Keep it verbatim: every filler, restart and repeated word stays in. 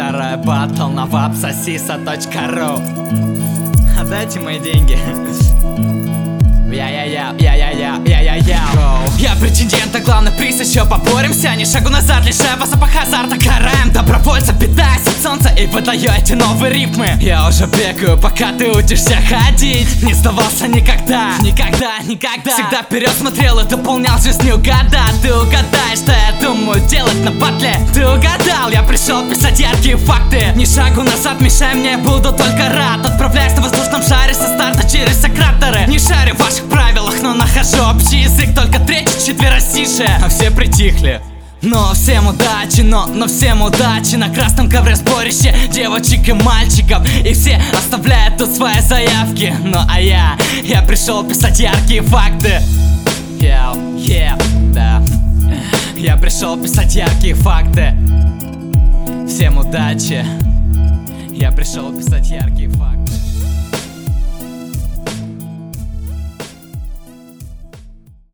Второй батл на вапсосиса точка ру. Отдайте мои деньги. Я-я-я, я-я-я, я-я-я. Я претендент, а главный приз, еще поборемся. Ни шагу назад, лишь по запах азарта караем. Добровольца, питаясь от солнца и выдаю эти новые рифмы. Я уже бегаю, пока ты учишься ходить. Не сдавался никогда, никогда, никогда. Всегда вперед смотрел и дополнял жизнью года. Ты угадаешь, что я думаю делать на батле. Ты угадал, я пришел писать яркие факты. Ни шагу назад, мешай мне, буду только рад. Отправляюсь на воздушном шаре со старта через все кратеры. Не шарю в ваших правилах, но нахожу общий язык. Только третий, четверостишие, а все притихли. Но всем удачи, но, но всем удачи. На красном ковре сборище девочек и мальчиков. И все оставляют тут свои заявки. Ну а я, я пришел писать яркие факты. Yeah, yeah, да. Я пришел писать яркие факты. Всем удачи. Я пришел писать яркие факты.